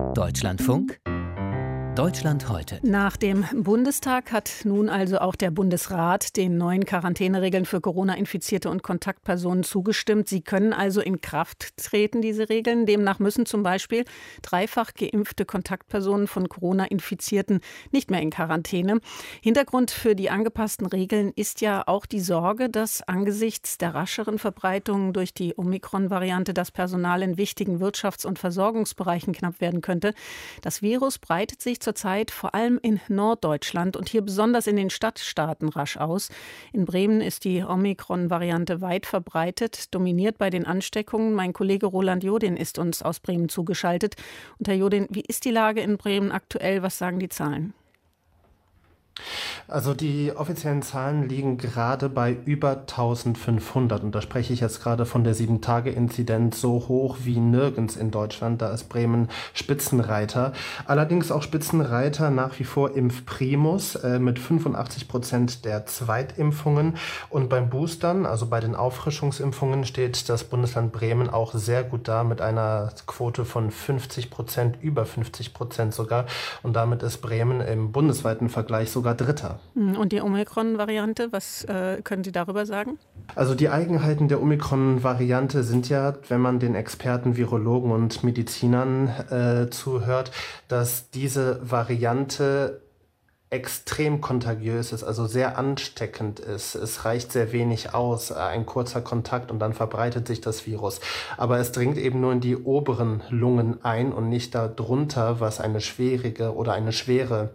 Deutschlandfunk Deutschland heute. Nach dem Bundestag hat nun also auch der Bundesrat den neuen Quarantäneregeln für Corona-Infizierte und Kontaktpersonen zugestimmt. Sie können also in Kraft treten, diese Regeln. Demnach müssen zum Beispiel dreifach geimpfte Kontaktpersonen von Corona-Infizierten nicht mehr in Quarantäne. Hintergrund für die angepassten Regeln ist ja auch die Sorge, dass angesichts der rascheren Verbreitung durch die Omikron-Variante das Personal in wichtigen Wirtschafts- und Versorgungsbereichen knapp werden könnte. Das Virus breitet sich zurzeit vor allem in Norddeutschland und hier besonders in den Stadtstaaten rasch aus. In Bremen ist die Omikron-Variante weit verbreitet, dominiert bei den Ansteckungen. Mein Kollege Roland Jodin ist uns aus Bremen zugeschaltet. Und Herr Jodin, wie ist die Lage in Bremen aktuell? Was sagen die Zahlen? Also die offiziellen Zahlen liegen gerade bei über 1500 und da spreche ich jetzt gerade von der 7-Tage-Inzidenz, so hoch wie nirgends in Deutschland. Da ist Bremen Spitzenreiter. Allerdings auch Spitzenreiter nach wie vor Impfprimus mit 85% der Zweitimpfungen. Und beim Boostern, also bei den Auffrischungsimpfungen, steht das Bundesland Bremen auch sehr gut da mit einer Quote von 50%, über 50% sogar. Und damit ist Bremen im bundesweiten Vergleich sogar Dritter. Und die Omikron-Variante, was können Sie darüber sagen? Also die Eigenheiten der Omikron-Variante sind ja, wenn man den Experten, Virologen und Medizinern zuhört, dass diese Variante extrem kontagiös ist, also sehr ansteckend ist. Es reicht sehr wenig aus, ein kurzer Kontakt und dann verbreitet sich das Virus. Aber es dringt eben nur in die oberen Lungen ein und nicht darunter, was einen schweren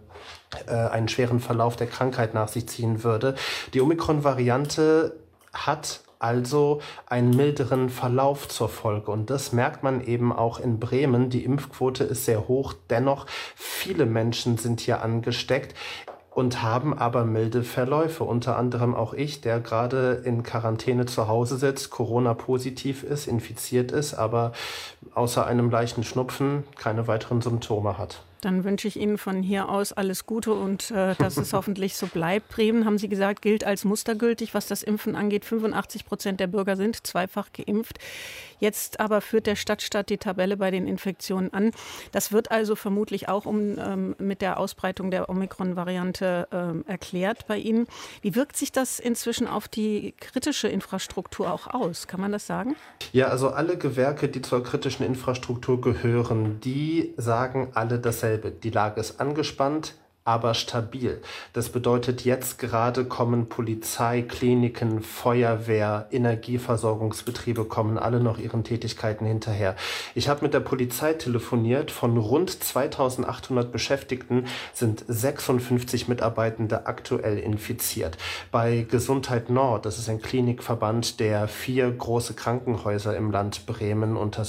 Verlauf der Krankheit nach sich ziehen würde. Die Omikron-Variante hat also einen milderen Verlauf zur Folge. Und das merkt man eben auch in Bremen. Die Impfquote ist sehr hoch. Dennoch, viele Menschen sind hier angesteckt und haben aber milde Verläufe. Unter anderem auch ich, der gerade in Quarantäne zu Hause sitzt, Corona-positiv ist, infiziert ist, aber außer einem leichten Schnupfen keine weiteren Symptome hat. Dann wünsche ich Ihnen von hier aus alles Gute und dass es hoffentlich so bleibt. Bremen, haben Sie gesagt, gilt als mustergültig, was das Impfen angeht. 85% der Bürger sind zweifach geimpft. Jetzt aber führt der Stadtstaat die Tabelle bei den Infektionen an. Das wird also vermutlich auch mit der Ausbreitung der Omikron-Variante erklärt bei Ihnen. Wie wirkt sich das inzwischen auf die kritische Infrastruktur auch aus? Kann man das sagen? Ja, also alle Gewerke, die zur kritischen Infrastruktur gehören, die sagen alle dasselbe. Die Lage ist angespannt, aber stabil. Das bedeutet, jetzt gerade kommen Polizei, Kliniken, Feuerwehr, Energieversorgungsbetriebe kommen alle noch ihren Tätigkeiten hinterher. Ich habe mit der Polizei telefoniert. Von rund 2800 Beschäftigten sind 56 Mitarbeitende aktuell infiziert. Bei Gesundheit Nord, das ist ein Klinikverband, der 4 große Krankenhäuser im Land Bremen unter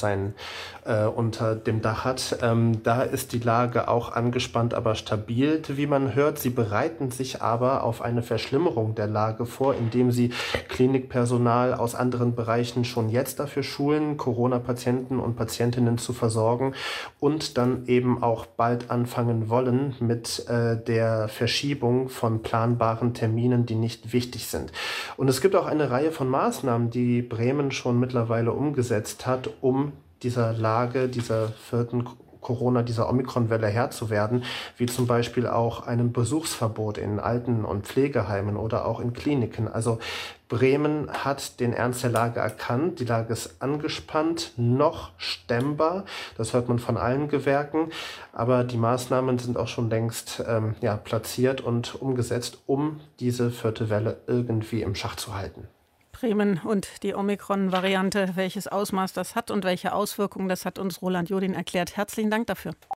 dem Dach hat, da ist die Lage auch angespannt, aber stabil. Wie man hört, sie bereiten sich aber auf eine Verschlimmerung der Lage vor, indem sie Klinikpersonal aus anderen Bereichen schon jetzt dafür schulen, Corona-Patienten und Patientinnen zu versorgen und dann eben auch bald anfangen wollen mit der Verschiebung von planbaren Terminen, die nicht wichtig sind. Und es gibt auch eine Reihe von Maßnahmen, die Bremen schon mittlerweile umgesetzt hat, um dieser Lage, dieser dieser Omikron-Welle Herr zu werden, wie zum Beispiel auch einem Besuchsverbot in Alten- und Pflegeheimen oder auch in Kliniken. Also Bremen hat den Ernst der Lage erkannt. Die Lage ist angespannt, noch stemmbar. Das hört man von allen Gewerken. Aber die Maßnahmen sind auch schon längst platziert und umgesetzt, um diese 4. Welle irgendwie im Schach zu halten. Bremen und die Omikron-Variante, welches Ausmaß das hat und welche Auswirkungen das hat, uns Roland Jodin erklärt. Herzlichen Dank dafür.